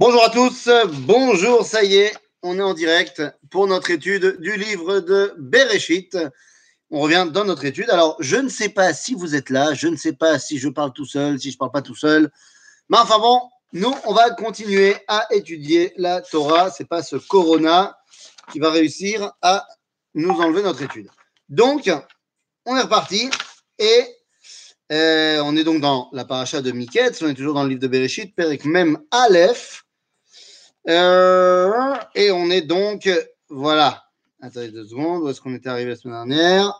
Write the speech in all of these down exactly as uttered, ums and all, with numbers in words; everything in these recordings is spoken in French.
Bonjour à tous, bonjour, ça y est, on est en direct pour notre étude du livre de Bereshit. On revient dans notre étude. Alors, je ne sais pas si vous êtes là, je ne sais pas si je parle tout seul, si je ne parle pas tout seul, mais enfin bon, nous, on va continuer à étudier la Torah. Ce n'est pas ce corona qui va réussir à nous enlever notre étude. Donc, on est reparti et euh, on est donc dans la paracha de Miketz, on est toujours dans le livre de Bereshit, Perek Mem Aleph. Euh, et on est donc, voilà. Attendez deux secondes, où est-ce qu'on était arrivé la semaine dernière?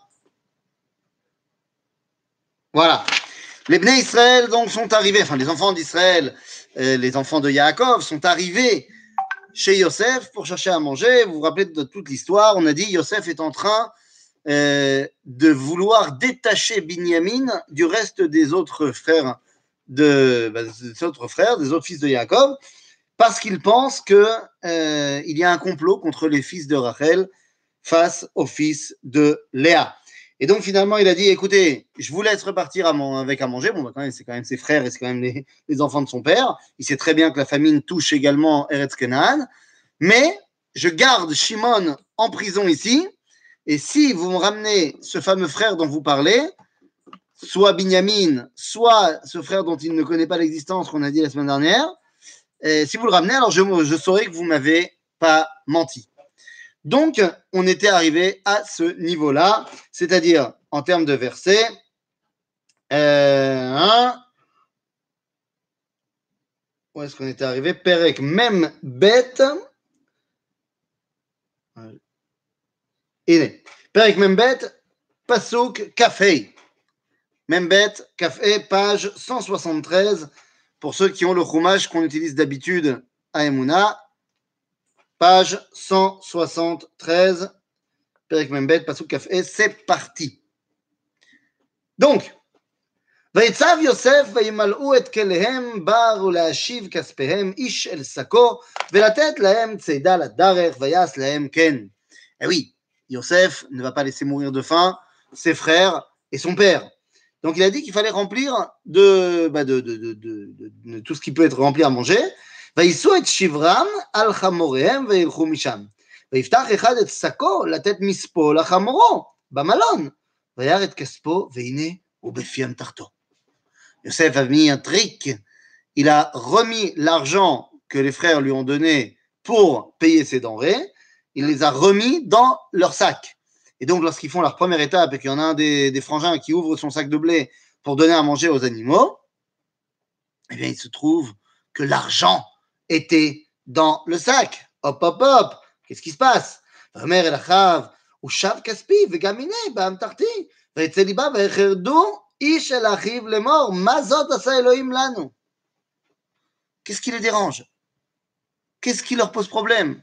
Voilà. Les Bnei Israël donc sont arrivés, enfin les enfants d'Israël, euh, les enfants de Yaakov sont arrivés chez Yosef pour chercher à manger. Vous vous rappelez de toute l'histoire, on a dit Yosef est en train euh, de vouloir détacher Binyamin du reste des autres frères, de, bah, des autres frères, des autres fils de Yaakov, parce qu'il pense qu'il euh, y a un complot contre les fils de Rachel face aux fils de Léa. Et donc finalement, il a dit, écoutez, je vous laisse repartir à mon, avec à manger. Bon, bah, quand même, c'est quand même ses frères et c'est quand même les, les enfants de son père. Il sait très bien que la famine touche également Eretz Canaan. Mais je garde Shimon en prison ici. Et si vous me ramenez ce fameux frère dont vous parlez, soit Binyamin, soit ce frère dont il ne connaît pas l'existence qu'on a dit la semaine dernière, et si vous le ramenez, alors je, je saurai que vous ne m'avez pas menti. Donc, on était arrivé à ce niveau-là, c'est-à-dire en termes de versets. Euh, hein, où est-ce qu'on était arrivé? Perek Mem Bet. Il est. Perek Mem Bet, Pasuk Kafei. Mem Bet, Kafei, page cent soixante-treize. Pour ceux qui ont le chumash qu'on utilise d'habitude à Emouna. Page cent soixante-treize, Perek Membet, Pasuk Kafé, c'est parti. Donc, ויצב יוסף וימלאו את כליהם בר ולהשיב כספיהם איש אל שקו ולתת להם צידה לדרך ויעש להם כן. Eh oui, Yosef ne va pas laisser mourir de faim ses frères et son père. Donc il a dit qu'il fallait remplir de, bah de, de, de, de, de, de tout ce qui peut être rempli à manger. ויישאו את שברם על חמוריהם וילכו משם. ויפתח אחד את שקו לתת מספו לחמורו במלון. וירא את כספו והנה הוא בפי אמתחתו. Yosef a mis un trick. Il a remis l'argent que les frères lui ont donné pour payer ses denrées. Il les a remis dans leur sac. Et donc, lorsqu'ils font leur première étape et qu'il y en a un des, des frangins qui ouvre son sac de blé pour donner à manger aux animaux, eh bien, il se trouve que l'argent était dans le sac. Hop, hop, hop. Qu'est-ce qui se passe? ואומר אל אחיו, ושב כספי וגם הנה באמתחתי, ויצא ליבה ויחרדו איש אל אחיו לאמור, מה זאת עשה אלוהים לנו? Qu'est-ce qui les dérange? Qu'est-ce qui leur pose problème?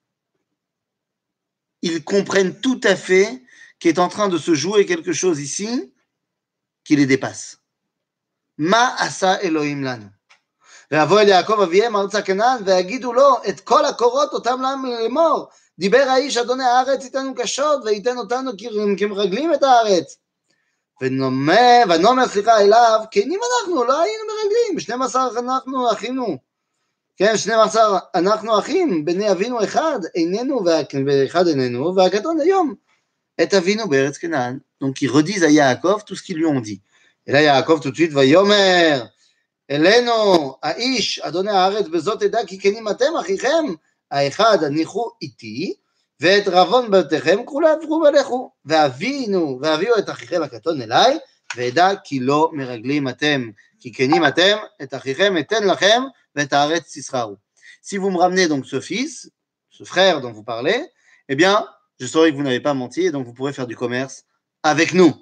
Ils comprennent tout à fait qu'il est en train de se jouer quelque chose ici qui les dépasse. מה עשה אלוהים לנו? ויבוא אל יעקב אביהם ארצה כנען ויגידו לו את כל הקורות אותם להם לאמור, דיבר האיש אדוני הארץ ייתנו קשות וייתן אותנו כמרגלים את הארץ. ונאמר סליחה אליו, כנים אנחנו לא היינו מרגלים, שנים עשר אנחנו אחינו, כן, שנים עשר אנחנו אחים, בני אבינו אחד, איננו ואחד איננו, והקטון היום את אבינו בארץ כנען. Donc ils redisent à Yaakov tout ce qu'ils lui ont dit. Et là Yaakov tout de suite ויאמר אלינו האיש אדוני הארץ בזאת תדע כי כנים אתם אחיכם האחד הניחו איתי ואת רבון בתיכם כולה עברו ולכו ואבינו ואביאו את אחיכם הקטון אליי וידע כי לא מרגלים אתם כי כנים אתם את אחיכם אתן לכם ואת הארץ תסחרו. Si vous me ramenez donc ce fils, ce frère dont vous parlez, eh bien je saurai que vous n'avez pas menti et donc vous pourrez faire du commerce avec nous.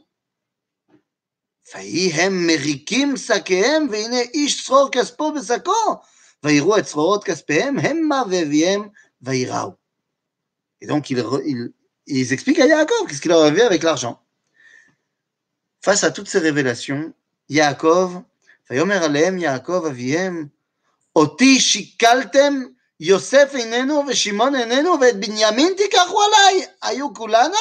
ויהי הם מריקים שקיהם והנה איש צרור כספו בשקו ויראו את צרורות כספיהם המה ואביהם ויראו. Et donc ils, ils, ils expliquent à Yaakov qu'est-ce qu'il leur avait avec l'argent. Face à toutes ces révélations, Yaakov, ויאמר עליהם יעקב אביהם, אותי שיקלתם, יוסף איננו ושמעון איננו ואת בנימין תיקחו עליי, היו כולנה?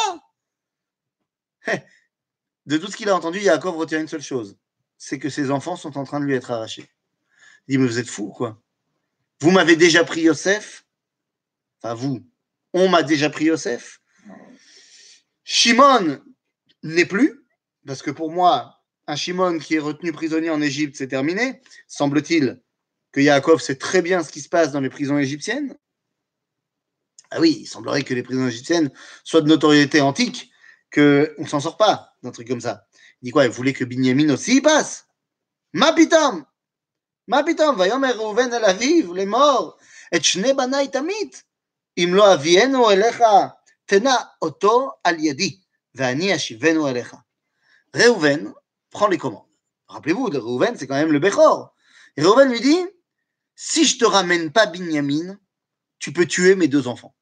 De tout ce qu'il a entendu, Yaakov retient une seule chose, c'est que ses enfants sont en train de lui être arrachés. Il dit, mais vous êtes fous, quoi. Vous m'avez déjà pris Yosef. Enfin, vous, on m'a déjà pris Yosef. Shimon n'est plus, parce que pour moi, un Shimon qui est retenu prisonnier en Égypte, c'est terminé. Semble-t-il que Yaakov sait très bien ce qui se passe dans les prisons égyptiennes. Ah oui, il semblerait que les prisons égyptiennes soient de notoriété antique, qu'on ne s'en sort pas d'un truc comme ça. Il dit quoi? Il voulait que Binyamin aussi y passe. Ma pitam! Ma pitam! Vayomer Reuven el aviv, les morts. Et shne banai tamit. Im lo avienu elecha, tena oto al yadi. Ve'ani ashivenu elecha. Reuven prend les commandes. Rappelez-vous, Reuven, c'est quand même le Bechor. Et Reuven lui dit, si je te ramène pas Binyamin, tu peux tuer mes deux enfants.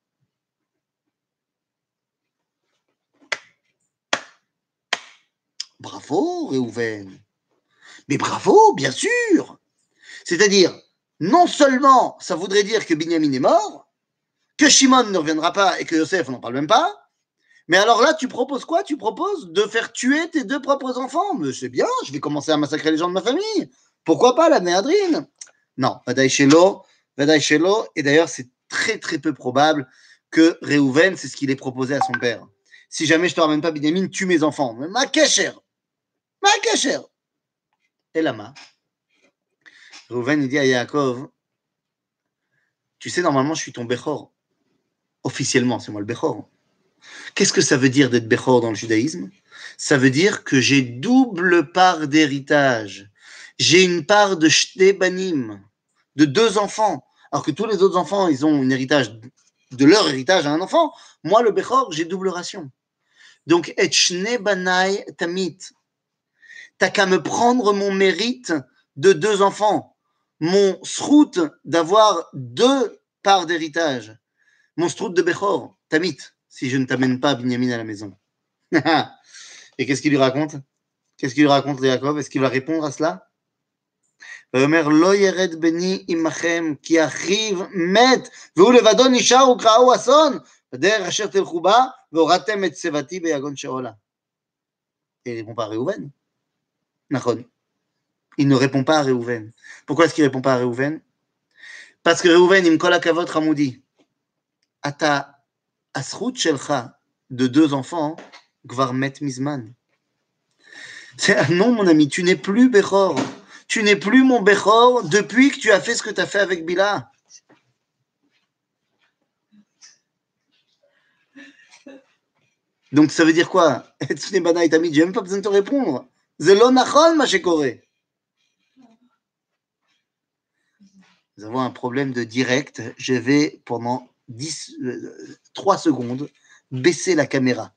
Bravo, Reuven. Mais bravo, bien sûr. C'est-à-dire, non seulement ça voudrait dire que Binyamin est mort, que Shimon ne reviendra pas et que Yosef, on n'en parle même pas, mais alors là, tu proposes quoi? Tu proposes de faire tuer tes deux propres enfants. Mais c'est bien, je vais commencer à massacrer les gens de ma famille. Pourquoi pas la Néadrine? Non, Vadaï Shelo, Vadaï Shelo, et d'ailleurs, c'est très très peu probable que Reuven, c'est ce qu'il ait proposé à son père. Si jamais je te ramène pas Binyamin, tue mes enfants. Mais ma kécher, ma kécher. Et là-bas, Reuven, il dit à Yaakov, tu sais, normalement, je suis ton Bechor. Officiellement, c'est moi le Bechor. Qu'est-ce que ça veut dire d'être Bechor dans le judaïsme? Ça veut dire que j'ai double part d'héritage. J'ai une part de Shte Banim, de deux enfants. Alors que tous les autres enfants, ils ont un héritage, de leur héritage à un enfant. Moi, le Bechor, j'ai double ration. Donc, Et Shne Banai Tamit. T'as qu'à me prendre mon mérite de deux enfants. Mon srout d'avoir deux parts d'héritage. Mon srout de Bechor, Tamit, si je ne t'amène pas Binyamin à la maison. Et qu'est-ce qu'il lui raconte? Qu'est-ce qu'il lui raconte, Yaakov? Est-ce qu'il va répondre à cela? ואומר, לא ירד בני עמכם, כי אחיו מת, והוא לבדו נשאר וקראו אסון, בדרך אשר תלכו בה, והורדתם את שיבתי ביגון שאולה. Et il ne répond pas à Reuven. Nachon. Il ne répond pas à Reuven. Pourquoi est-ce qu'il ne répond pas à Reuven? Parce que Reuven, עם כל הכבוד חמודי, אתה, הזכות שלך de deux enfants, כבר מת מזמן. C'est, non, mon ami, tu n'es plus Bechor. Tu n'es plus mon Bechor depuis que tu as fait ce que tu as fait avec Bila. Donc ça veut dire quoi? J'ai même pas besoin de te répondre. Zelo nachon ma shekore. Nous avons un problème de direct. Je vais pendant dix, euh, trois secondes baisser la caméra.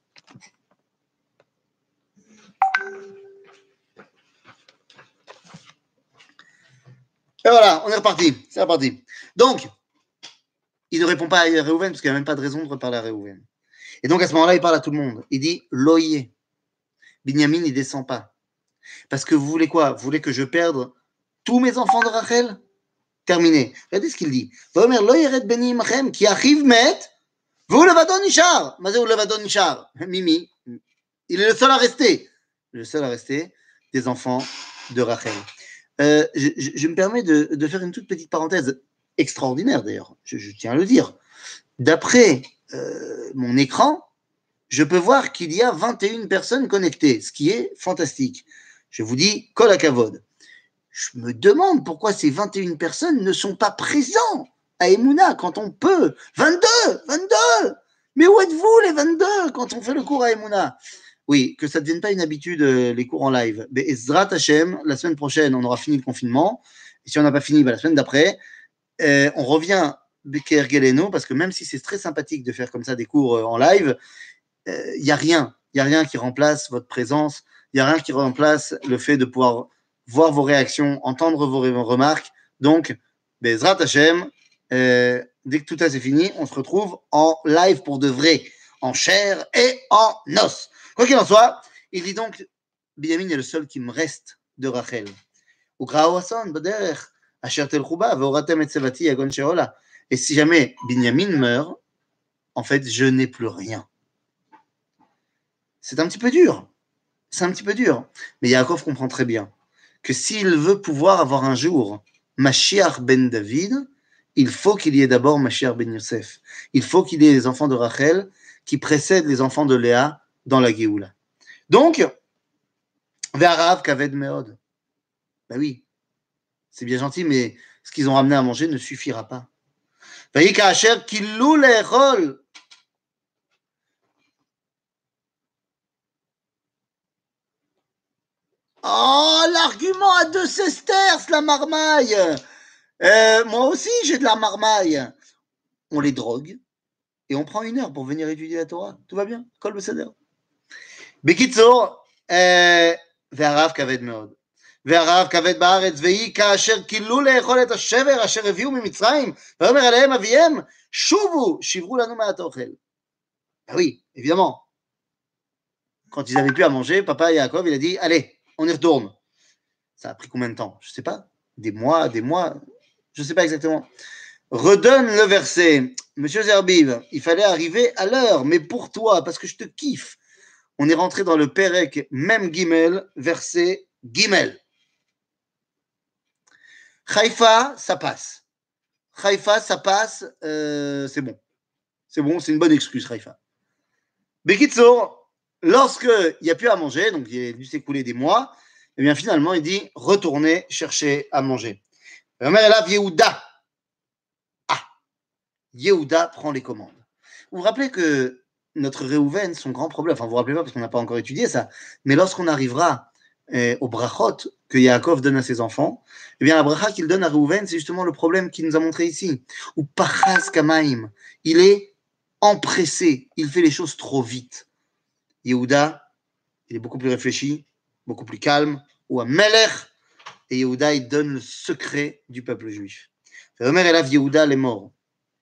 Et voilà, on est reparti. C'est reparti. Donc, il ne répond pas à Reuven parce qu'il n'y a même pas de raison de reparler à Reuven. Et donc, à ce moment-là, il parle à tout le monde. Il dit, Loye. Binyamin, il ne descend pas. Parce que vous voulez quoi? Vous voulez que je perde tous mes enfants de Rachel? Terminé. Regardez ce qu'il dit. Vaomer, lo yered beni imachem, ki achiv met, v'hu levado nishar. Ma zeh hu levado nishar? Mimi, il est le seul à rester. Le seul à rester des enfants de Rachel. Euh, je, je, je me permets de, de faire une toute petite parenthèse extraordinaire d'ailleurs, je, je tiens à le dire. D'après euh, mon écran, je peux voir qu'il y a vingt et une personnes connectées, ce qui est fantastique. Je vous dis, kol hakavod. Je me demande pourquoi ces vingt et une personnes ne sont pas présents à Emouna quand on peut. vingt-deux, vingt-deux. Mais où êtes-vous les vingt-deux quand on fait le cours à Emouna? Oui, que ça ne devienne pas une habitude, euh, les cours en live. Mais Ezrat Hashem, la semaine prochaine, on aura fini le confinement. Et si on n'a pas fini, bah, la semaine d'après, euh, on revient Beker Geleno, parce que même si c'est très sympathique de faire comme ça des cours euh, en live, il euh, n'y a rien. Il n'y a rien qui remplace votre présence. Il n'y a rien qui remplace le fait de pouvoir voir vos réactions, entendre vos remarques. Donc, Bezrat Hashem, euh, dès que tout ça c'est fini, on se retrouve en live pour de vrai, en chair et en os. Quoi qu'il en soit, il dit donc, Binyamin est le seul qui me reste de Rachel. Et si jamais Binyamin meurt, en fait, je n'ai plus rien. C'est un petit peu dur. C'est un petit peu dur. Mais Yaakov comprend très bien que s'il veut pouvoir avoir un jour Mashiach ben David, il faut qu'il y ait d'abord Mashiach ben Yosef. Il faut qu'il y ait les enfants de Rachel qui précèdent les enfants de Léa dans la Géoula. Donc, Ve'arav kaved meod. Ben oui, c'est bien gentil, mais ce qu'ils ont ramené à manger ne suffira pas. Vayi ka'asher killu le'echol. Oh, l'argument à deux sesterces, la marmaille. Euh, moi aussi, j'ai de la marmaille. On les drogue et on prend une heure pour venir étudier la Torah. Tout va bien. Kol beseder. Bekitzur, ve'arav kaved meod. והרעב כבד בארץ, ויהי כאשר כילו לאכול את השבר אשר הביאו ממצרים, ויאמר עליהם אביהם, שובו, שברו לנו מעט אוכל. Ah oui, évidemment. Quand ils n'avaient plus à manger, papa Yaakov, il a dit, allez, on y retourne. Ça a pris combien de temps? Je ne sais pas. Des mois, des mois, je ne sais pas exactement. Redonne le verset. Monsieur Zerbiv, il fallait arriver à l'heure, mais pour toi, parce que je te kiffe. On est rentré dans le Perek, même Gimel, verset Gimel. Haïfa, ça passe. Haïfa, ça passe, euh, c'est bon. C'est bon, c'est une bonne excuse, Haïfa. Bekitsour, lorsqu'il n'y a plus à manger, donc il a dû s'écouler des mois, et bien finalement, il dit retournez chercher à manger. La mère est là, Yehuda. Ah, Yehuda prend les commandes. Vous vous rappelez que notre Réhouven, son grand problème, enfin vous vous rappelez pas parce qu'on n'a pas encore étudié ça, mais lorsqu'on arrivera eh, au brachot que Yaakov donne à ses enfants, eh bien la bracha qu'il donne à Réhouven, c'est justement le problème qu'il nous a montré ici. Ou pachas kamaim, il est empressé, il fait les choses trop vite. Yehuda, il est beaucoup plus réfléchi, beaucoup plus calme, ou un melech, et Yehuda, il donne le secret du peuple juif. Omer elav Yehuda les morts.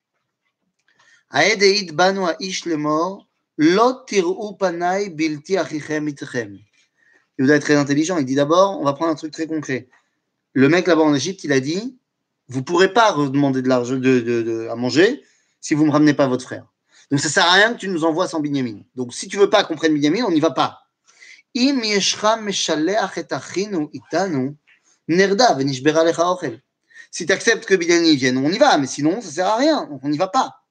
Aedeid banu aish les morts, lo tir'u panai bilti achichem itchem. Yehuda est très intelligent, il dit d'abord, on va prendre un truc très concret. Le mec là-bas en Égypte, il a dit, vous ne pourrez pas demander de l'argent de, de, de, à manger si vous ne me ramenez pas votre frère. Donc ça ne sert à rien que tu nous envoies sans Binyamin. Donc si tu ne veux pas qu'on prenne Binyamin, on n'y va pas. Im yeshcha meshaleach et achinu itanu, nerda venishbera lecha ochel. Si tu acceptes que Binyamin vienne, on y va, mais sinon ça ne sert à rien, donc on n'y va pas.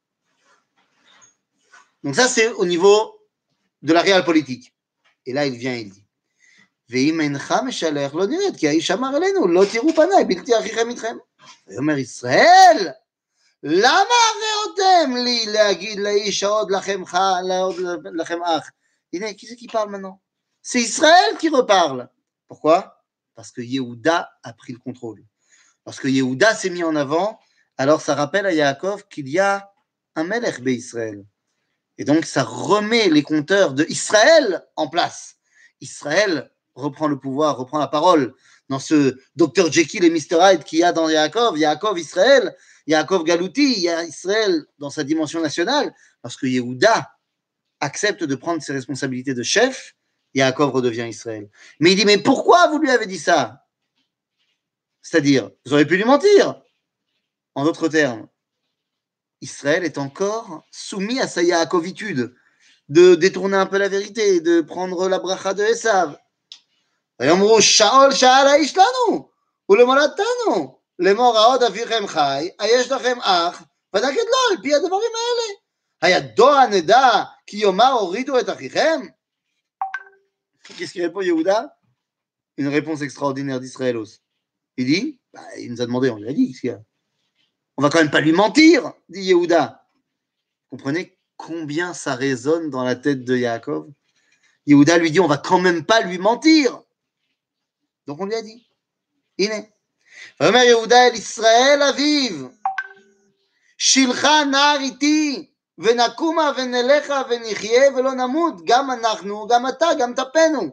Donc ça c'est au niveau de la réelle politique. Et là il vient et il dit, ואם אינך משלח לא נרד, כי האיש אמר אלינו, לא תראו פניי, בלתי אחיכם איתכם. ויאמר ישראל, למה הראותם לי להגיד לאיש עוד לכם, עוד לכם אח? הנה, qui c'est qui parle maintenant? C'est Israël qui reparle. Pourquoi? Parce que Yehuda a pris le contrôle. Parce que Yehuda s'est mis en avant, alors ça rappelle à Yaakov qu'il y a un Melech Israël. Et donc ça remet les compteurs de Israël en place. Israël reprend le pouvoir, reprend la parole dans ce docteur Jekyll et mister Hyde qu'il y a dans Yaakov, Yaakov Israël, Yaakov Galouti, il y a Israël dans sa dimension nationale, parce que Yehuda accepte de prendre ses responsabilités de chef, Yaakov redevient Israël. Mais il dit, mais pourquoi vous lui avez dit ça? C'est-à-dire, vous auriez pu lui mentir. En d'autres termes, Israël est encore soumis à sa Yaakovitude, de détourner un peu la vérité, de prendre la bracha de Esav. ויאמרו שאול שאל האיש לנו ולמולדתנו לאמור העוד אביכם חי היש לכם אח ונגד לו על פי הדברים האלה הידוע נדע כי יאמר הורידו את אחיכם. Qu'est-ce qu'il répond Yehuda? Une réponse extraordinaire d'Israëlos. Il dit, bah, il nous a demandé, on lui a dit, qu'est-ce qu'il y a? On va quand même pas lui mentir, dit Yehuda. Vous comprenez combien ça résonne dans la tête de Yaakov? Yehuda lui dit, on va quand même pas lui mentir. Donc on lui a dit, הנה, ואומר יהודה אל ישראל אביו, שילך נער איתי, ונקומה ונלכה ונחיה ולא נמות, גם אנחנו, גם אתה, גם טפנו.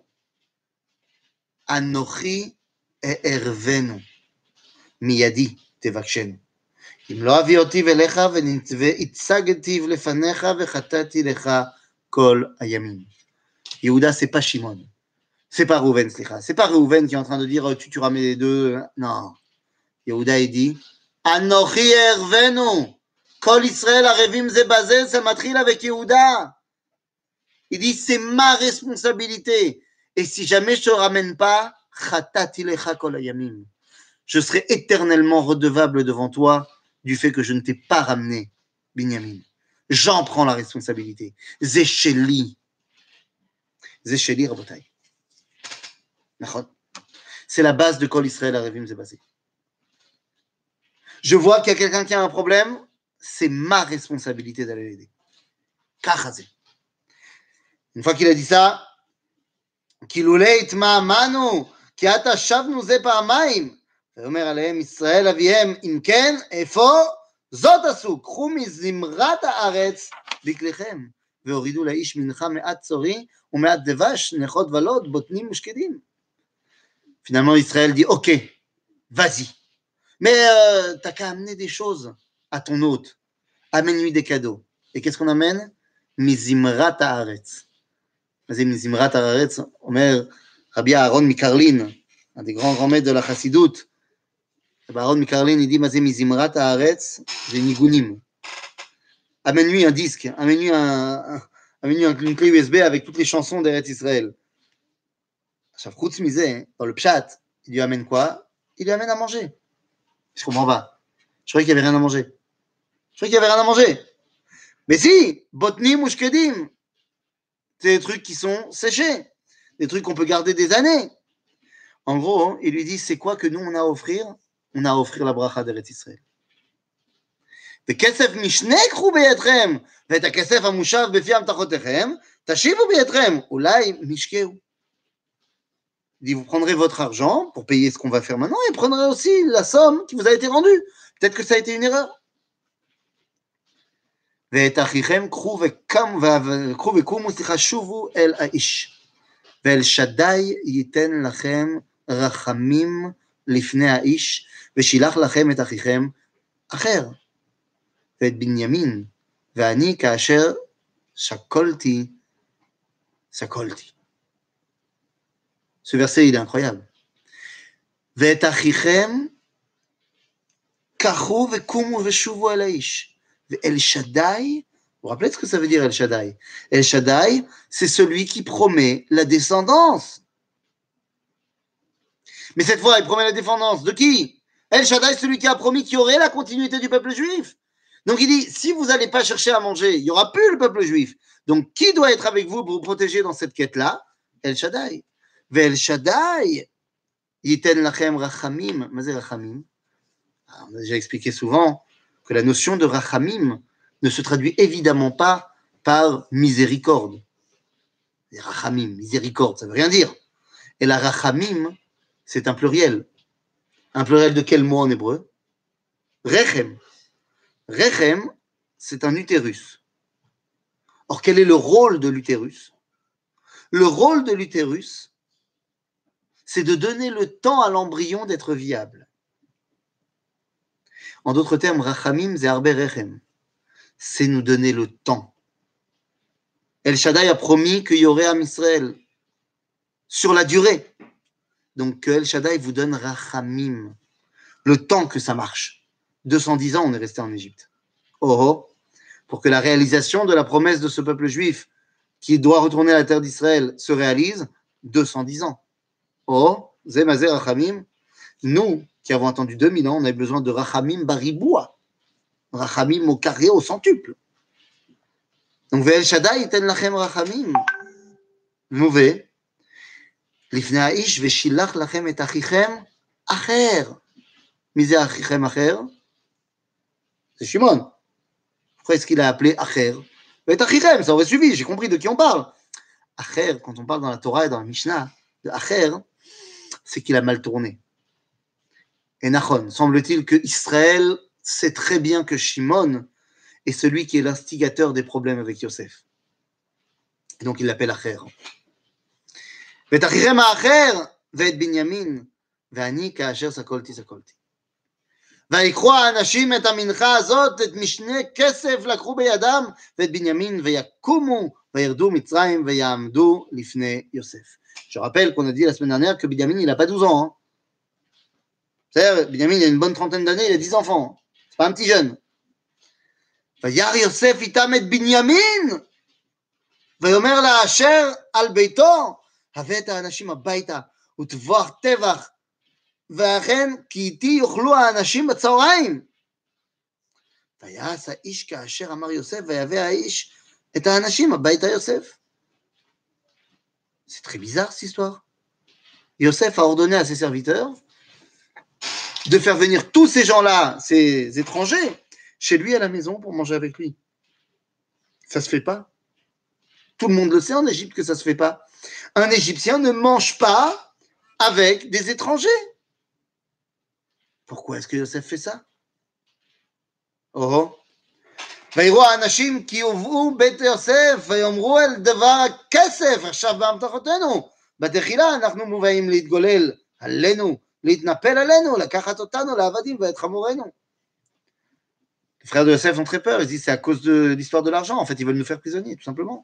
אנוכי אערבנו, מידי תבקשנו. אם לא אביא אותי אליך והצגתי לפניך וחטאתי לך כל הימים. יהודה c'est pas Shimon. C'est pas Reuven, c'est pas Reuven qui est en train de dire tu tu ramènes les deux. Non. Yehuda il dit Anochi ervenu. Kol Israël arevim ze bazel, ça matril avec Yehuda. Il dit c'est ma responsabilité. Et si jamais je te ramène pas, chatati lecha kol hayamim. Je serai éternellement redevable devant toi du fait que je ne t'ai pas ramené, Binyamin. J'en prends la responsabilité. Zécheli. Zécheli, Rabotai. C'est la base de Kol Israël Arevim Zebazé. Je vois qu'il y a quelqu'un qui a un problème, c'est ma responsabilité d'aller l'aider. Kachazé. Une fois qu'il a dit ça, Kiloulei Itma'amanu, ki ata shavnu ze pa'amayim. ואומר עליהם ישראל אביהם, אם כן, איפה? זאת עשו, קחו מזמרת הארץ בכליכם, והורידו לאיש מנחה מעט צורי ומעט דבש, נכות ולוד, בוטנים ושקדים. Finalement, Israël dit, ok, vas-y. Mais euh, t'as qu'à amener des choses à ton hôte. Amène-lui des cadeaux. Et qu'est-ce qu'on amène? Mizimrat haaretz. Mizimrat haaretz, Omer Rabbi Aaron Mikarlin, un des grands grands maîtres de la chassidoute. Rabbi Aaron Mikarlin, il dit, Mazé Mizimrat haaretz, j'ai nigunim. Amène-lui un disque, amène-lui, un, un, amène-lui un, une clé U S B avec toutes les chansons d'Eretz Israël. Chutz misé, dans le pshat, il lui amène quoi? Il lui amène à manger. Je comprends pas. Je croyais qu'il n'y avait rien à manger. Je croyais qu'il n'y avait rien à manger. Mais si, botnim ou shkedim, c'est des trucs qui sont séchés, des trucs qu'on peut garder des années. En gros, il lui dit, c'est quoi que nous, on a à offrir? On a à offrir la bracha d'Eretz Israël. וכסף משנה קחו בידכם, ואת הכסף המושב בפי המתחותיכם, תשיבו בידכם, אולי משקהו. Il dit, vous prendrez votre argent pour payer ce qu'on va faire maintenant et prendrez aussi la somme qui vous a été rendue. Peut-être que ça a été une erreur. ואת אחיכם קחו וקומו, סליחה, שובו אל האיש. ואל שדי ייתן לכם רחמים לפני האיש, ושילח לכם את אחיכם אחר. ואת בנימין, ואני כאשר שקולתי, שקולתי. Ce verset, il est incroyable. ואת אחיכם קחו וקומו ושובו אל האיש. ואל שדי, vous vous rappelez ce que ça veut dire El Shaddai? El Shaddai, c'est celui qui promet la descendance. Mais cette fois, il promet la descendance de qui? El Shaddai, celui qui a promis qu'il y aurait la continuité du peuple juif. Donc il dit, si vous n'allez pas chercher à manger, il n'y aura plus le peuple juif. Donc qui doit être avec vous pour vous protéger dans cette quête-là? El Shaddai. Ve'el Shaddai, yiten lachem rachamim. Mazé rachamim. On a déjà expliqué souvent que la notion de rachamim ne se traduit évidemment pas par miséricorde. Rachamim, miséricorde, ça ne veut rien dire. Et la rachamim, c'est un pluriel. Un pluriel de quel mot en hébreu? Rechem. Rechem, c'est un utérus. Or, quel est le rôle de l'utérus? Le rôle de l'utérus, c'est de donner le temps à l'embryon d'être viable. En d'autres termes, rachamim, c'est arbe rechem. C'est nous donner le temps. El Shaddai a promis qu'il y aurait Am Israël sur la durée. Donc que El Shaddai vous donne rachamim, le temps que ça marche. deux cent dix ans, on est resté en Égypte. Oh, oh, pour que la réalisation de la promesse de ce peuple juif qui doit retourner à la terre d'Israël se réalise, deux cent dix ans. Oh, Zemazé rachamim, nous qui avons attendu deux mille ans, on a besoin de rachamim bariboua. Rachamim au carré, au centuple. Donc, Ve'el Shaddai iten lachem rachamim. Mauvais. Lifnei ha'ish ve'shilach lachem et achichem acher. Misé achichem acher. C'est Shimon. Pourquoi est-ce qu'il a appelé acher? Et achichem, ça aurait suivi, j'ai compris de qui on parle. Acher, quand on parle dans la Torah et dans la Mishnah, de acher, c'est qu'il a mal tourné. Et Nachon, semble-t-il que Israël sait très bien que Shimon est celui qui est l'instigateur des problèmes avec Yosef. Et donc il l'appelle Acher. ואת אחיכם האחר ואת בנימין, ואני כאשר סקולתי סקולתי. ויקחו האנשים את המנחה הזאת, את משנה כסף לקחו בידם, ואת בנימין ויקומו וירדו מצרים ויעמדו לפני יוסף. Je rappelle qu'on a dit la semaine dernière que Binyamin, il n'a pas douze ans. Hein. C'est-à-dire, Binyamin, il a une bonne trentaine d'années, il a dix enfants. C'est pas un petit jeune. וירא יוסף איתם את בנימין, ויאמר לאשר על ביתו, הבא את האנשים הביתה, וטבוח טבח, ואכן כי איתי יאכלו האנשים בצהריים. ויעש האיש כאשר אמר יוסף, ויבא האיש את האנשים הביתה יוסף. C'est très bizarre cette histoire. Yosef a ordonné à ses serviteurs de faire venir tous ces gens-là, ces étrangers, chez lui à la maison pour manger avec lui. Ça se fait pas. Tout le monde le sait en Égypte que ça se fait pas. Un Égyptien ne mange pas avec des étrangers. Pourquoi est-ce que Yosef fait ça? Oh. ויראו האנשים כי הובאו בית יוסף ויאמרו אל דבר הכסף עכשיו באמתחותינו בתחילה אנחנו מובאים להתגולל עלינו, להתנפל עלינו, לקחת אותנו לעבדים ואת חמורנו. Les frères de Yosef ont très peur, ils disent c'est à cause de l'histoire de l'argent, en fait ils veulent nous faire prisonniers tout simplement.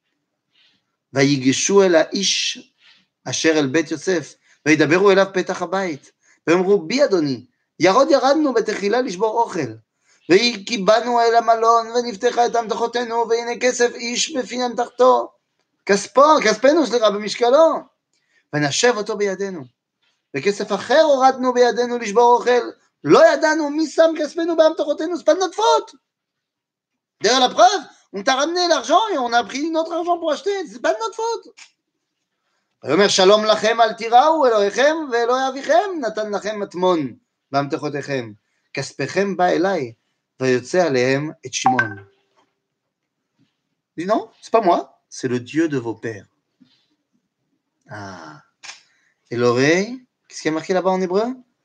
ויגשו אל האיש אשר אל בית יוסף וידברו אליו פתח הבית ויאמרו בי אדוני ירוד ירדנו בתחילה לשבור אוכל וכי באנו אל המלון ונפתחה את אמתחותינו והנה כסף איש בפי אמתחתו כספו, כספנו סליחה במשקלו ונשב אותו בידינו וכסף אחר הורדנו בידינו לשבור אוכל לא ידענו מי שם כספנו באמתחותינו, c'est pas de notre faute. D'ailleurs la preuve, on t'a ramené l'argent et on a pris notre argent pour acheter, c'est pas de notre faute. ויאמר שלום לכם אל תיראו אלוהיכם ואלוהי אביכם נתן לכם מטמון באמתחותיכם כספכם בא אליי ויוצא עליהם את שמעון. Il dit non, c'est pas moi, c'est le Dieu de vos pères. Ah. Elohei, qu'est-ce qui est marqué là-bas en hébreu?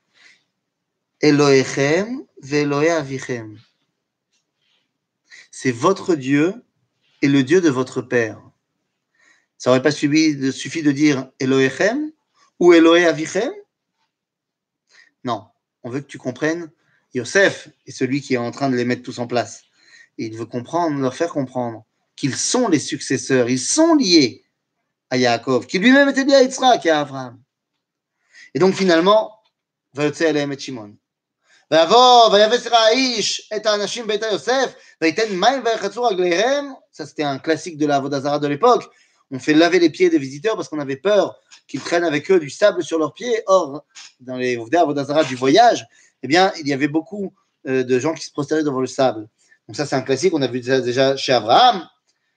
Elohechem ve'Elohei avichem. C'est votre Dieu et le Dieu de votre père. Ça n'aurait pas suffi de, suffi de dire Elohechem ou Elohei avichem? Non, on veut que tu comprennes. Yosef est celui qui est en train de les mettre tous en place. Et il veut comprendre, leur faire comprendre qu'ils sont les successeurs, ils sont liés à Yaakov, qui lui-même était lié à Yitzhak et à Abraham. Et donc finalement, ויוצא אליהם את שמעון. ויבוא ויבשר האיש את האנשים ביתה יוסף, ויתן מים וירחצו רגליהם. Ça c'était un classique de la Avodah Zarah de l'époque. On fait laver les pieds des visiteurs parce qu'on avait peur qu'ils prennent avec eux du sable sur leurs pieds. Or, dans les Avodah Zarah du voyage, eh bien, il y avait beaucoup euh, de gens qui se prosternaient devant le sable. Donc ça, c'est un classique, on a vu ça déjà chez Abraham.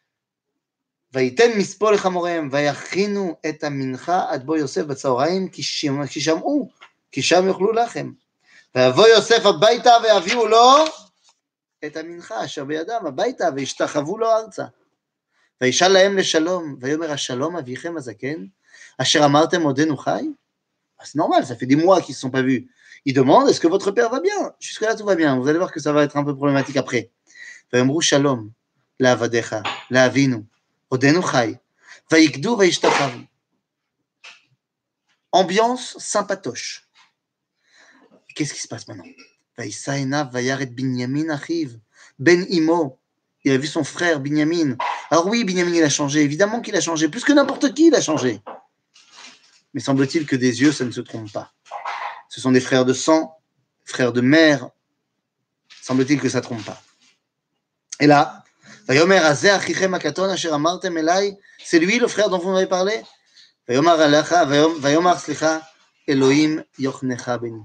ויתן מספול לחמוריהם, ויכינו את המנחה עד בוא יוסף בצהריים, כי שמעו, כי שם יאכלו לחם. ויבוא יוסף הביתה ויביאו לו את המנחה אשר בידם הביתה, וישתחוו לו ארצה. וישאל להם לשלום, ויאמר השלום אביכם הזקן, אשר אמרתם עודנו חי? C'est normal, ça fait des mois qu'ils ne se sont pas vus. Ils demandent, est-ce que votre père va bien? Jusque-là, tout va bien. Vous allez voir que ça va être un peu problématique après. ויאמרו שלום לעבדיך, לאבינו, עודנו חי, ויקדו וישתחוו. Ambiance sympatoche. Qu'est-ce qui se passe maintenant? וישא עיניו וירא את בנימין אחיו, בן אמו. Il a vu son frère Binyamin. Alors oui, Binyamin, il a changé. Évidemment qu'il a changé. Plus que n'importe qui, il a changé. Mais semble-t-il que des yeux, ça ne se trompe pas. Ce sont des frères de sang, frères de mère. Semble-t-il que ça ne trompe pas. Et là, ויאמר הזה אחיכם הקטון אשר אמרתם אליי, c'est lui le frère dont vous m'avez parlé? ויאמר עליך, ויאמר סליחה, אלוהים יחנך בני.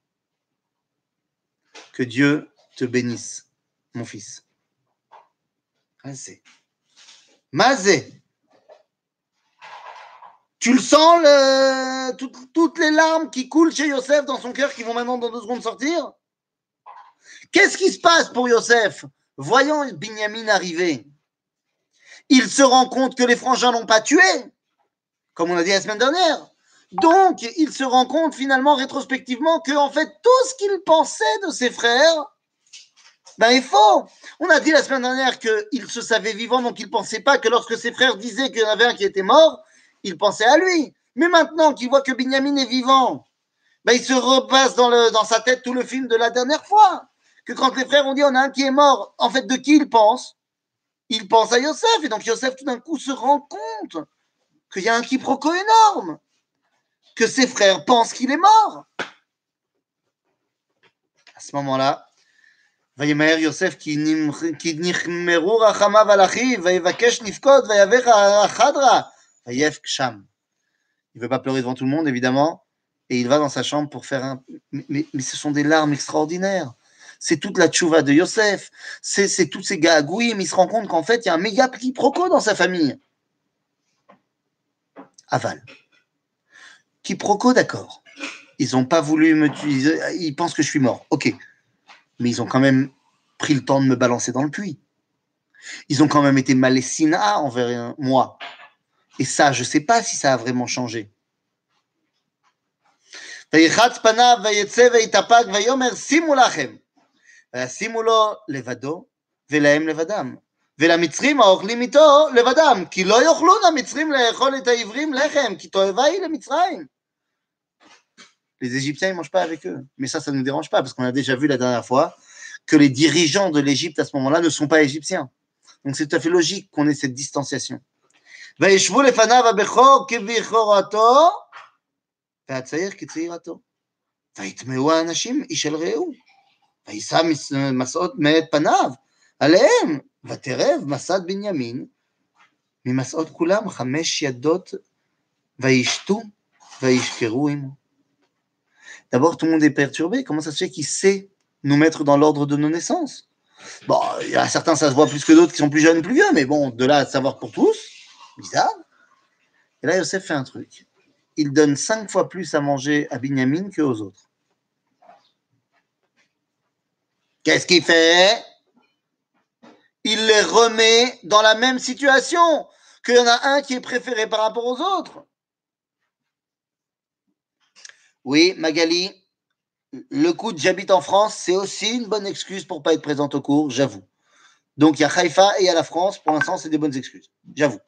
Que Dieu te bénisse, mon fils. Mazé. Mazé. Tu le sens, le, tout, toutes les larmes qui coulent chez Yosef dans son cœur qui vont maintenant dans deux secondes sortir? Qu'est-ce qui se passe pour Yosef? Voyant Binyamin arriver, il se rend compte que les frangins l'ont pas tué, comme on a dit la semaine dernière. Donc, il se rend compte finalement rétrospectivement que en fait tout ce qu'il pensait de ses frères, ben est faux. On a dit la semaine dernière qu'il se savait vivant, donc il ne pensait pas que lorsque ses frères disaient qu'il y en avait un qui était mort, il pensait à lui. Mais maintenant qu'il voit que Binyamin est vivant, ben il se repasse dans, le, dans sa tête tout le film de la dernière fois. Que quand les frères ont dit on a un qui est mort, en fait de qui il pense? Il pense à Yosef. Et donc Yosef tout d'un coup se rend compte qu'il y a un quiproquo énorme. Que ses frères pensent qu'il est mort. À ce moment-là, וימהר יוסף כי נחמרו רחמיו על אחיו, ויבקש לבכות, ויבך החדרה, ויבך שם. Il ne veut pas pleurer devant tout le monde, évidemment, et il va dans sa chambre pour faire un... Mais, mais, mais ce sont des larmes extraordinaires. c'est toute la tchouva de Yosef, c'est, c'est tous ces gagouïm, il se rend compte qu'en fait, il y a un méga quiproquo dans sa famille. Aval. Quiproquo, d'accord. Ils n'ont pas voulu me tuer, ils pensent que je suis mort, ok. Mais ils ont quand même pris le temps de me balancer dans le puits. Ils ont quand même été malessina envers moi. Et ça, je ne sais pas si ça a vraiment changé. ויחץ פניו ויצא ויתאפק ויאמר שימו לכם וישימו לו לבדו ולהם לבדם ולמצרים האוכלים איתו לבדם כי לא יאכלון המצרים לאכול את העברים לחם כי תועבה היא למצרים. Les Égyptiens ils mangent pas avec eux, mais ça ça nous dérange pas parce qu'on a déjà vu la dernière fois que les dirigeants de l'Égypte à ce moment-là ne sont pas égyptiens, donc c'est tout à fait logique qu'on ait cette distanciation. וישבו לפניו הבכור כבכורתו והצעיר כצעירתו. ויטמעו האנשים איש אל רעהו. ויישא מסעות מאת פניו עליהם, ותרב מסעת בנימין, ממסעות כולם חמש ידות, וישתו וישכרו עמו. D'abord, tout le monde est perturbé. Comment ça se fait qu'il sait nous mettre dans l'ordre de nos naissances? Bon, il y a certains, ça se voit plus que d'autres qui sont plus jeunes ou plus vieux, mais bon, de là à savoir pour tous, bizarre. Et là, Yosef fait un truc. Il donne cinq fois plus à manger à Binyamin qu'aux autres. Qu'est-ce qu'il fait? Il les remet dans la même situation, qu'il y en a un qui est préféré par rapport aux autres. Oui, Magali, le coup de j'habite en France, c'est aussi une bonne excuse pour ne pas être présente au cours, j'avoue. Donc il y a Haïfa et il y a la France, pour l'instant, c'est des bonnes excuses, j'avoue.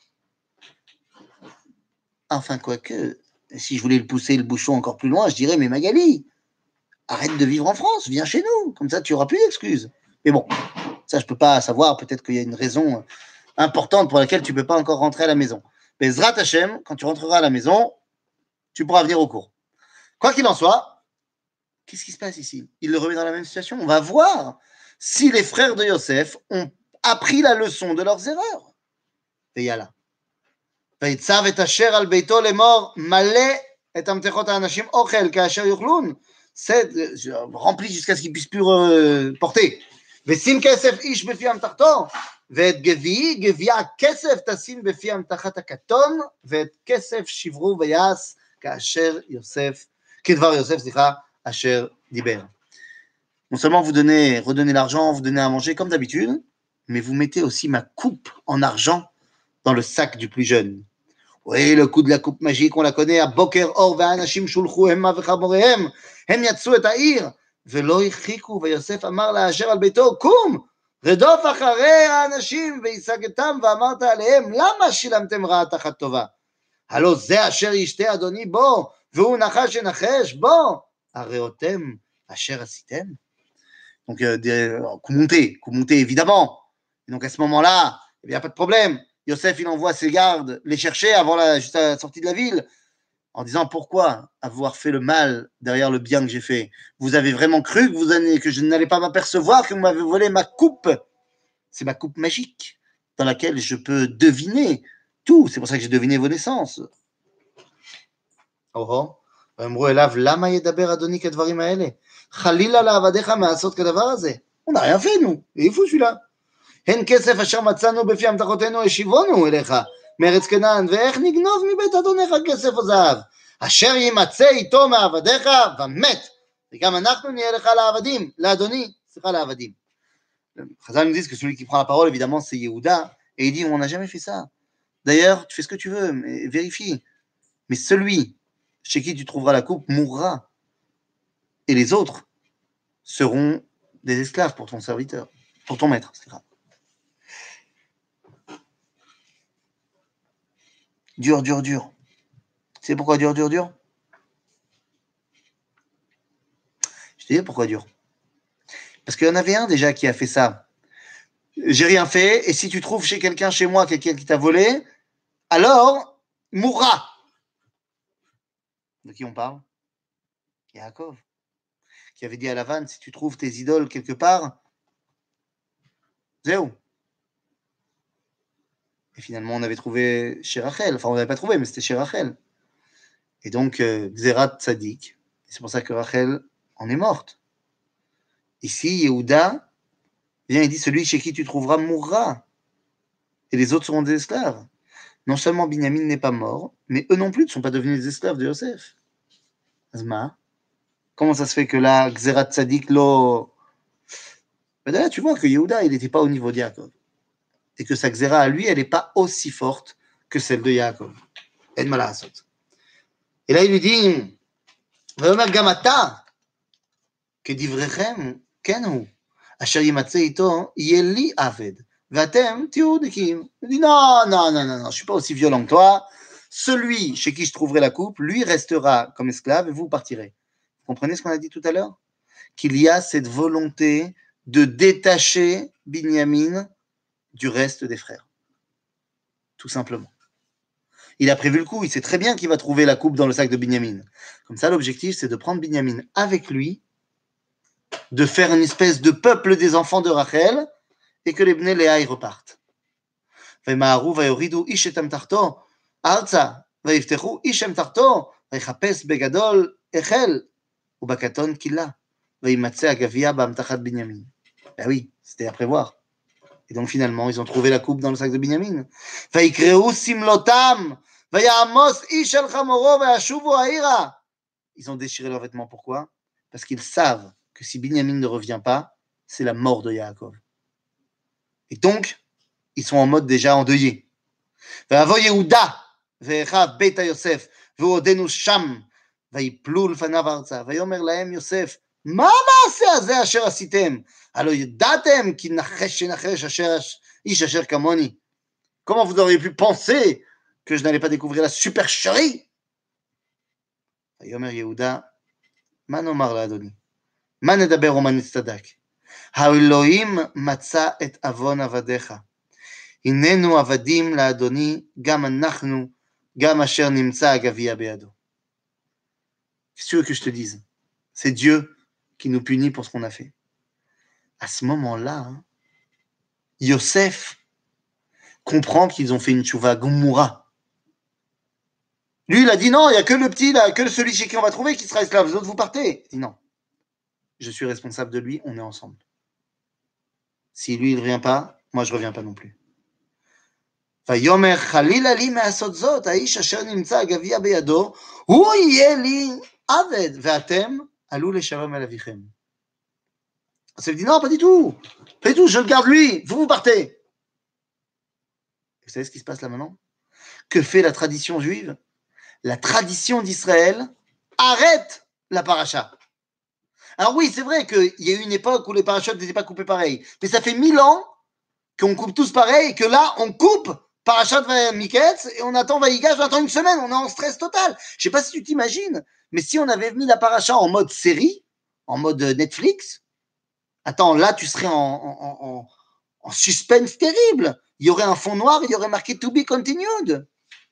Enfin, quoique, si je voulais le pousser le bouchon encore plus loin, je dirais, mais Magali, arrête de vivre en France, viens chez nous, comme ça tu n'auras plus d'excuses. Mais bon, ça je ne peux pas savoir, peut-être qu'il y a une raison importante pour laquelle tu ne peux pas encore rentrer à la maison. Mais Zrat Hashem, quand tu rentreras à la maison, tu pourras venir au cours. Quoi qu'il en soit, qu'est-ce qui se passe ici? Il le remet dans la même situation. On va voir si les frères de Yosef ont appris la leçon de leurs erreurs. Et yalla. ויצב את אשר על ביתו לאמור מלא את המתכות האנשים אוכל כאשר יאכלון, rempli jusqu'à ce qu'ils puissent plus euh, porter. ושים כסף איש בפי המתכתו, ואת גביעי גביע כסף תשים בפי המתכת הקטון, ואת כסף שברו ויעש כאשר יוסף, כדבר יוסף, סליחה, אשר דיבר. Non seulement vous donnez, redonnez l'argent, vous donnez à manger comme d'habitude, mais vous mettez aussi ma coupe en argent dans le sac du plus jeune. Oui, le coup de la coupe magique, on la connaît, à Boker Or, והאנשים שולחו המה וחמוריהם, הם יצאו את העיר, ולא הרחיקו, ויוסף אמר לאשר על ביתו, קום, רדוף אחרי האנשים, והשגתם, ואמרת עליהם, למה שילמתם רעה תחת טובה? הלא זה אשר ישתה אדוני בו, והוא נחש ינחש בו, הראותם אשר עשיתם. Donc, euh, des, coup monté, coup monté, évidemment. Et donc, à ce moment-là, il n'y a pas de problème. Yosef, il envoie ses gardes les chercher avant la, juste à la sortie de la ville, en disant pourquoi avoir fait le mal derrière le bien que j'ai fait? Vous avez vraiment cru que, vous allez, que je n'allais pas m'apercevoir que vous m'avez volé ma coupe? C'est ma coupe magique dans laquelle je peux deviner tout. C'est pour ça que j'ai deviné vos naissances. Oh oh. אמרו אליו, למה ידבר אדוני כדברים האלה? חלילה לעבדיך מעשות כדבר הזה. On n'a rien fait, nous. Et il faut celui-là. הן כסף אשר מצאנו בפי המתכותינו השיבונו אליך מארץ כנען, ואיך נגנוב מבית אדונך כסף או זהב? אשר יימצא איתו מעבדיך ומת, וגם אנחנו נהיה לך לעבדים, לאדוני, סליחה, לעבדים. Chazal nous dit que celui qui prend la parole, évidemment, c'est Yehuda, et il dit, on n'a jamais fait ça. D'ailleurs, tu fais ce que tu veux, mais vérifie. Mais celui chez qui tu trouveras la coupe mourra, et les autres seront des esclaves pour ton serviteur, pour ton maître, c'est grave. Dur, dur, dur. Tu sais pourquoi dur, dur, dur? Je te dis pourquoi dur. Parce qu'il y en avait un déjà qui a fait ça. J'ai rien fait, et si tu trouves chez quelqu'un, chez moi, quelqu'un qui t'a volé, alors, mourra. De qui on parle? Yaakov, qui avait dit à Lavan, si tu trouves tes idoles quelque part, zéro. Et finalement, on avait trouvé chez Rachel. Enfin, on n'avait pas trouvé, mais c'était chez Rachel. Et donc, Xérat Tzadik. C'est pour ça que Rachel en est morte. Ici, Yehuda vient et dit, celui chez qui tu trouveras mourra. Et les autres seront des esclaves. Non seulement Binyamin n'est pas mort, mais eux non plus ne sont pas devenus des esclaves de Yosef. Azma, comment ça se fait que là, Xerat Tzadik lo... Ben là, tu vois que Yehuda, il n'était pas au niveau de Yaakov. Et que sa Xera à lui, elle n'est pas aussi forte que celle de Yaakov. Et Et là, il lui dit, Vayomer Gamata, que divrechem, kenu, asher yimatze ito, yeli aved, vatem tiudikim. Il dit, non, non, non, non, non, je ne suis pas aussi violent que toi. Celui chez qui je trouverai la coupe, lui restera comme esclave et vous partirez. Vous comprenez ce qu'on a dit tout à l'heure? Qu'il y a cette volonté de détacher Binyamin du reste des frères. Tout simplement. Il a prévu le coup, il sait très bien qu'il va trouver la coupe dans le sac de Binyamin. Comme ça, l'objectif, c'est de prendre Binyamin avec lui, de faire une espèce de peuple des enfants de Rachel, et que les Bnei Léa y repartent. וימהרו ויורידו איש את אמתחתו ארצה, ויפתחו איש אמתחתו, ויחפש בגדול החל, ובקטון קילה, וימצא הגביע באמתחת בנימין. Ben oui, c'était à prévoir. Et donc finalement, ils ont trouvé la coupe dans le sac de Binyamin. ויקרעו שמלותם, ויעמוס איש על חמורו, וישובו העירה. Ils ont déchiré leurs vêtements. Pourquoi? Parce qu'ils savent que si Binyamin ne revient pas, c'est la mort de Yaakov. Et donc, ils sont en mode déjà endeuillé. ויבוא יהודה, ואחיו בית יוסף, והוא עודנו שם, ויפלו לפניו ארצה, ויאמר להם יוסף, מה המעשה הזה אשר עשיתם? הלא ידעתם כי נחש שנחש אשר איש אשר כמוני. Comment vous auriez pu penser que je n'allais pas découvrir la supercherie? ויאמר יהודה, מה נאמר לאדוני? מה נדבר ומה נצטדק? האלוהים מצא את עוון עבדיך. הננו עבדים לאדוני, גם אנחנו, גם אשר נמצא הגביע בידו. Qu'est-ce que tu veux que je te dise? C'est Dieu qui nous punit pour ce qu'on a fait. À ce moment-là, hein, Yosef comprend qu'ils ont fait une tchouva Gomura. Lui, il a dit non, il n'y a que le petit, là, que celui chez qui on va trouver qui sera esclave. Vous autres, vous partez. Il dit non, je suis responsable de lui, on est ensemble. Si lui, il ne revient pas, moi, je ne reviens pas non plus. ויאמר חלילה לי מעשות זאת, האיש אשר נמצא הגביע בידו, הוא יהיה לי עבד, ואתם עלו לשלום אל אביכם. אז il dit non, pas du tout, pas du tout, je le garde lui, vous vous partez. Vous savez ce qui se passe là maintenant? Que fait la tradition juive? La tradition d'Israël arrête la paracha. Alors oui, c'est vrai qu'il y a eu une époque où les parachutes n'étaient pas coupés pareil, mais ça fait mille ans qu'on coupe tous pareil et que là, on coupe Parachat Miketz et on attend Vaïgash, on attend une semaine, on est en stress total. Je sais pas si tu t'imagines, mais si on avait mis la paracha en mode série, en mode Netflix, attends, là, tu serais en, en, en, en suspense terrible. Il y aurait un fond noir, il y aurait marqué To be continued.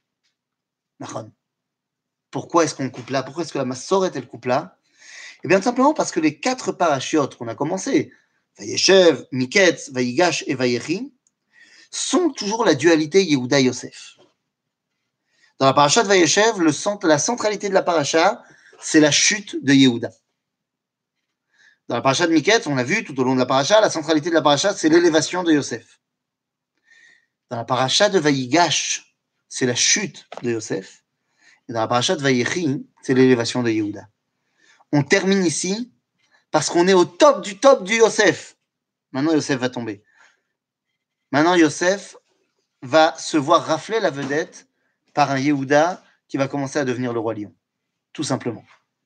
Pourquoi est-ce qu'on coupe là? Pourquoi est-ce que la Massoret, elle coupe là? Eh bien, tout simplement parce que les quatre parachiotes qu'on a commencé, Vayeshev, Miketz, Vaïgash et Vayechi, sont toujours la dualité Yehuda-Yosef. Dans la paracha de Vayeshev, le centre, la centralité de la paracha, c'est la chute de Yehuda. Dans la paracha de Miketz, on l'a vu tout au long de la paracha, la centralité de la paracha, c'est l'élévation de Yosef. Dans la paracha de Vaïgash, c'est la chute de Yosef. Et dans la paracha de Vayechi, c'est l'élévation de Yehuda. On termine ici parce qu'on est au top du top du Yosef. Maintenant, Yosef va tomber. Maintenant, Yosef va se voir rafler la vedette par un Yehuda qui va commencer à devenir le roi lion. Tout simplement.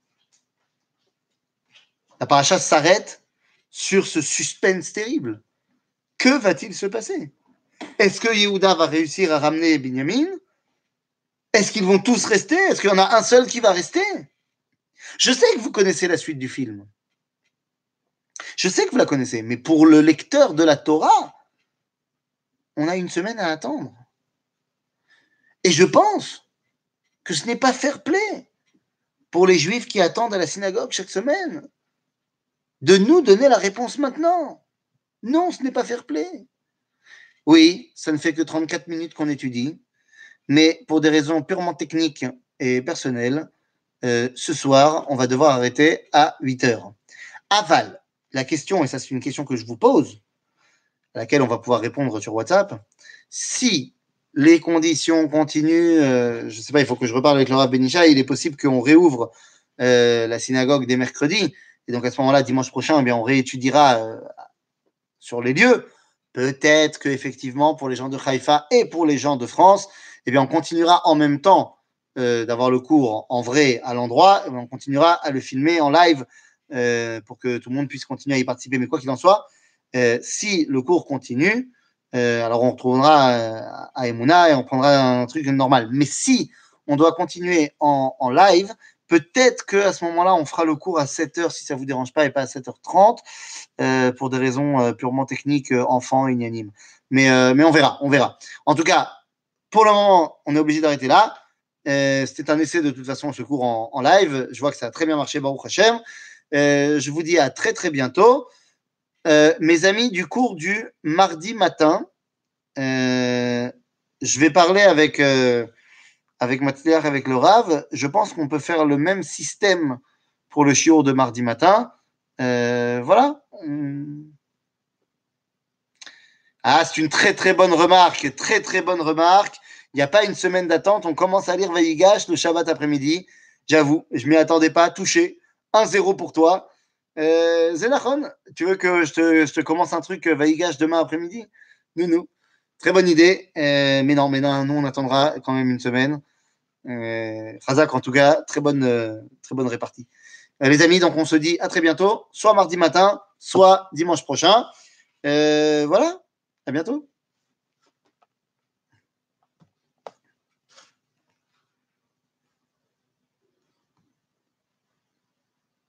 La paracha s'arrête sur ce suspense terrible. Que va-t-il se passer? Est-ce que Yehuda va réussir à ramener Binyamin? Est-ce qu'ils vont tous rester? Est-ce qu'il y en a un seul qui va rester? Je sais que vous connaissez la suite du film. Je sais que vous la connaissez, mais pour le lecteur de la Torah, on a une semaine à attendre. Et je pense que ce n'est pas fair play pour les Juifs qui attendent à la synagogue chaque semaine de nous donner la réponse maintenant. Non, ce n'est pas fair play. Oui, ça ne fait que trente-quatre minutes qu'on étudie, mais pour des raisons purement techniques et personnelles, euh, ce soir, on va devoir arrêter à huit heures. Aval, la question, et ça c'est une question que je vous pose, à laquelle on va pouvoir répondre sur WhatsApp, si les conditions continuent, euh, je ne sais pas, il faut que je reparle avec le Rav Benisha, il est possible qu'on réouvre euh, la synagogue dès mercredi, et donc à ce moment-là, dimanche prochain, eh bien, on réétudiera euh, sur les lieux. Peut-être qu'effectivement, pour les gens de Haïfa et pour les gens de France, eh bien, on continuera en même temps euh, d'avoir le cours en vrai à l'endroit, on continuera à le filmer en live euh, pour que tout le monde puisse continuer à y participer. Mais quoi qu'il en soit, euh, si le cours continue, euh, alors on retournera euh, à Emouna et on prendra un truc normal. Mais si on doit continuer en, en live, peut-être qu'à ce moment-là, on fera le cours à sept heures si ça ne vous dérange pas et pas à sept heures trente euh, pour des raisons euh, purement techniques, euh, enfants, ignanimes. Mais, euh, mais on verra, on verra. En tout cas, pour le moment, on est obligé d'arrêter là. Euh, C'était un essai de toute façon, ce cours en, en live. Je vois que ça a très bien marché, Baruch Hashem. Euh, je vous dis à très très bientôt. Euh, mes amis du cours du mardi matin, euh, je vais parler avec, euh, avec Matzliach, avec le Rav. Je pense qu'on peut faire le même système pour le shiur de mardi matin. Euh, voilà. Ah, c'est une très très bonne remarque, très très bonne remarque. Il n'y a pas une semaine d'attente, on commence à lire Vaïgash le Shabbat après-midi. J'avoue, je m'y attendais pas, touché. un zéro pour toi. Euh, Zenachon, tu veux que je te, je te commence un truc Vaïgash demain après-midi? Nounou. Très bonne idée, euh, mais non, mais non, nous on attendra quand même une semaine. Euh, Razak, en tout cas, très bonne, euh, très bonne répartie. Euh, les amis, donc on se dit à très bientôt, soit mardi matin, soit dimanche prochain. Euh, voilà, à bientôt.